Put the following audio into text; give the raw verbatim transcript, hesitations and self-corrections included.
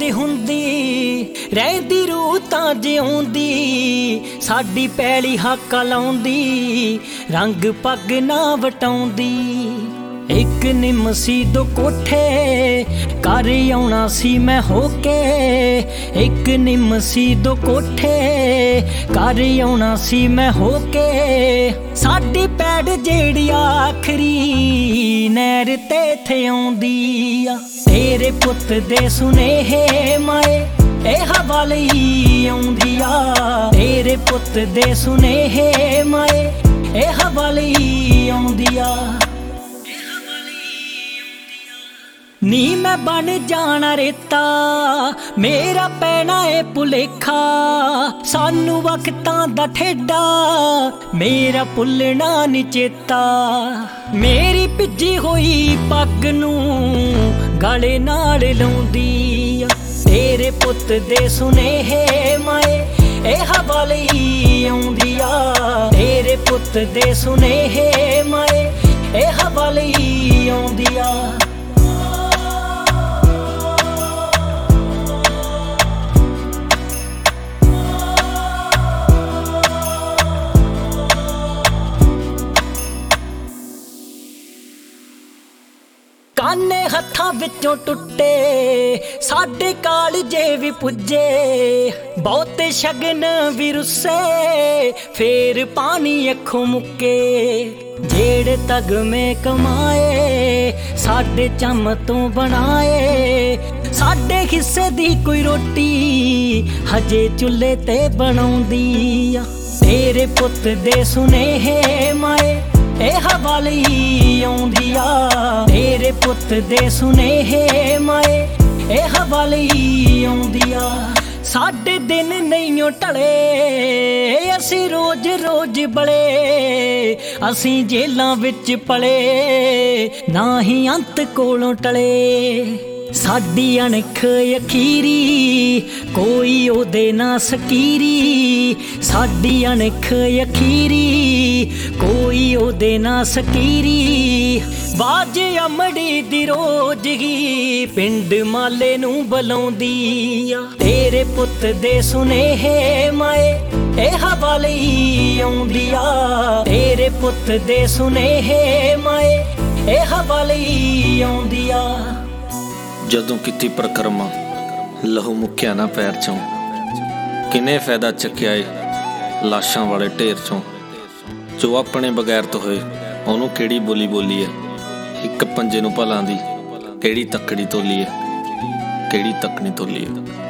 हुंदी रहंदी रूह तां जिउंदी साडी पैली हक लाउंदी रंग पग ना वटाउंदी। एक निम सी दो कोठे कर आउणा सी मैं होके एक निम सी दो कोठे कर आउणा सी मैं होके साडी पैड़ जेड़ी आखरी नैर ते थे आउंदी आ। तेरे पुत दे सुनेहे माए ए हवाले आउंदी आ। तेरे पुत दे सुनेहे माए ए हवाले आउंदी आ। नी मैं बन जाना रेता मेरा पैना है भुलेखा सानू वक्तां दा ठेडा मेरा भुलना नी चेता। मेरी भिजी होई पग नू गले नाल लाउंदी आ। तेरे पुत दे सुनेहे माए ए हवाले आउंदी आ। तेरे पुत दे सुनेहे माए ए हवाले आउंदी आ। काने हत्थां विचों टुटे साडे कालजे भी पुजे बहुते शगन भी रुस्से फेर पानी अखों मुक्के। जेड़े तग में कमाए साडे चम तो बनाए साडे हिस्से दी कोई रोटी हजे चुल्हे ते बनाउंदी आ। तेरे पुत दे सुनेहे माए ए हवाले आउंदी आ। तेरे पुत दे सुनेहे माए ए हवाले आउंदी आ। साडे दिन नहीं टले असी रोज रोज बले असी जेलां विच पले ना ही अंत कोलों टले। साडी अणख अखीरी कोई ओदे ना सकीरी साडी अणख अखीरी कोई ओदे ना सकीरी। बाज अमड़ी दी रोज ही पिंड माले नू बुलाउंदी आ। तेरे पुत दे सुनेहे माए ए हवाले आउंदी आ। तेरे पुत दे सुनेहे माए ए हवाले आउंदी आ। जदों किती परिक्रमा लहू मुक्या ना पैर चों किने फायदा चक्या ए लाशां वाले ढेर चों। जो अपने बगैर तो होए ओनू केड़ी बोली बोली है एक पंजे नू भलां दी केड़ी तकड़ी तोली है केड़ी तकनी तोली है।